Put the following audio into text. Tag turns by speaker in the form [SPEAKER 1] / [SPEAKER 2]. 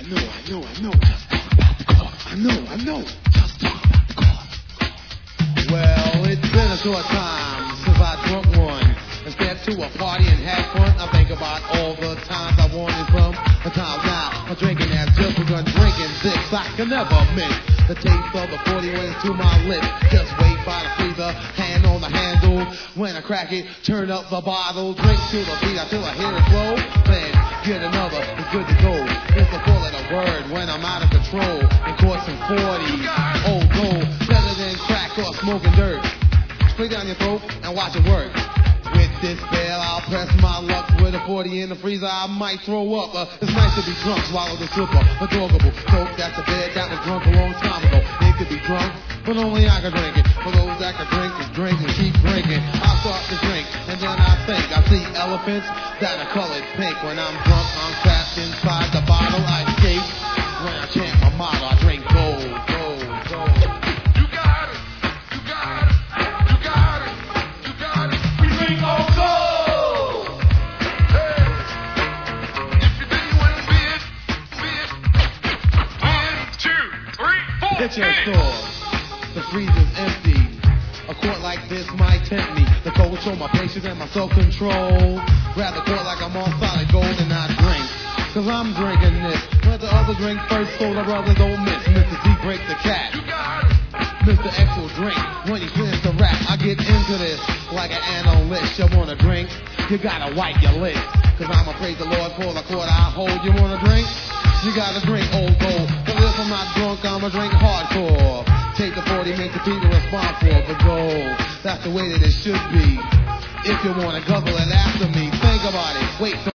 [SPEAKER 1] know. Just talk about the cause. Well, it's been a short time since I drunk one. And stepped to a party and had fun. I think about all the times I wanted some. The time now, I'm drinking has just begun. Drinking this I can never miss. The taste of the 40 went to my lips. Just wait by the freezer, hand on the handle. When I crack it, turn up the bottle. Drink to the beat until I hear it flow. Then get another, it's good to go. It's a four-letter word when I'm out of control. And caught some 40, old gold. Better than crack or smoking dirt. Spray down your throat and watch it work. With this bell, I'll press my luck. With a 40 in the freezer, I might throw up. It's nice to be drunk, swallow the slipper. Adorable, dope, that's a bed that was drunk a long time ago. It could be drunk, but only I can drink it. For those that can drink, just drink and keep drinking. I'll start to drink, and then I think I see elephants that are colored pink. When I'm drunk, I'm trapped inside the bottle. I escape when I chant my motto. I drink gold, gold, gold.
[SPEAKER 2] You got it, you got it, you got it, you got it. We drink all gold. Hey, if you didn't win, be it. 1, 2, 3, 4.
[SPEAKER 1] Hit your store. The freezer's empty. A quart like this might tempt me. The cold show my patience and my self-control. Grab the quart like I'm on solid gold and I drink. Cause I'm drinking this. Let the other drink first so the brothers don't miss. Mr. D break the cat.
[SPEAKER 2] You got it.
[SPEAKER 1] Mr. X will drink when he spins the rap. I get into this like an analyst. You wanna drink? You gotta wipe your lips. Cause I'ma praise the Lord for the quart I hold. You wanna drink? You gotta drink old gold. But if I'm not drunk, I'ma drink hardcore. Take the 40, make the people respond for the gold. That's the way that it should be. If you wanna guzzle it after me, think about it. Wait.